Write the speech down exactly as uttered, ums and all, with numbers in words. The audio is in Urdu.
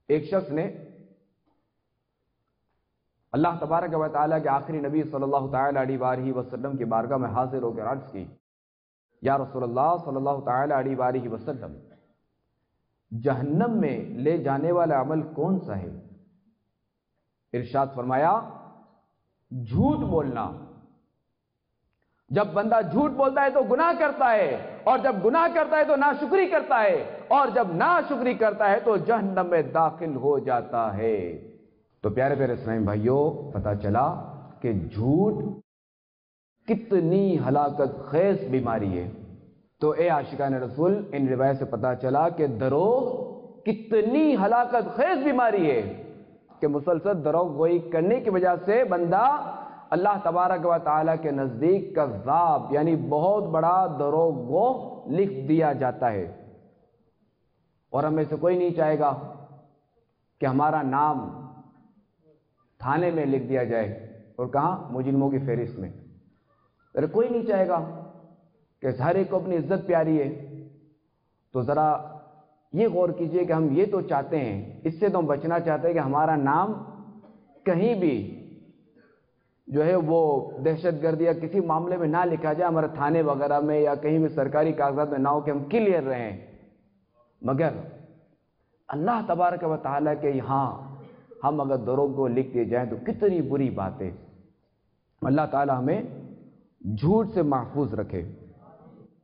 ایک شخص نے اللہ تبارک و تعالیٰ کے آخری نبی صلی اللہ تعالیٰ علیہ وآلہ وسلم کی بارگاہ میں حاضر ہو کر عرض کی، یا رسول اللہ صلی اللہ تعالیٰ علیہ وآلہ وسلم، جہنم میں لے جانے والا عمل کون سا ہے؟ ارشاد فرمایا، جھوٹ بولنا۔ جب بندہ جھوٹ بولتا ہے تو گناہ کرتا ہے، اور جب گناہ کرتا ہے تو ناشکری کرتا ہے، اور جب ناشکری کرتا ہے تو جہنم میں داخل ہو جاتا ہے۔ تو پیارے پیارے اسلامی بھائیوں، پتہ چلا کہ جھوٹ کتنی ہلاکت خیز بیماری ہے۔ تو اے عاشقان رسول، ان روایت سے پتہ چلا کہ دروغ کتنی ہلاکت خیز بیماری ہے کہ مسلسل دروغ گوئی کرنے کی وجہ سے بندہ اللہ تبارک و تعالیٰ کے نزدیک کذاب یعنی بہت بڑا دروغ گو لکھ دیا جاتا ہے۔ اور ہمیں سے کوئی نہیں چاہے گا کہ ہمارا نام تھانے میں لکھ دیا جائے، اور کہاں؟ مجرموں کی فہرست میں۔ ارے کوئی نہیں چاہے گا کہ ہر ایک کو اپنی عزت پیاری ہے۔ تو ذرا یہ غور کیجئے کہ ہم یہ تو چاہتے ہیں، اس سے تو ہم بچنا چاہتے ہیں کہ ہمارا نام کہیں بھی جو ہے وہ دہشت گردی یا کسی معاملے میں نہ لکھا جائے، ہمارے تھانے وغیرہ میں یا کہیں بھی سرکاری کاغذات میں نہ ہو کہ ہم کلیئر رہیں۔ مگر اللہ تبارک و تعالیٰ کے یہاں ہم اگر دروغ کو لکھ دیے جائیں تو کتنی بری بات ہے۔ اللہ تعالیٰ ہمیں جھوٹ سے محفوظ رکھے۔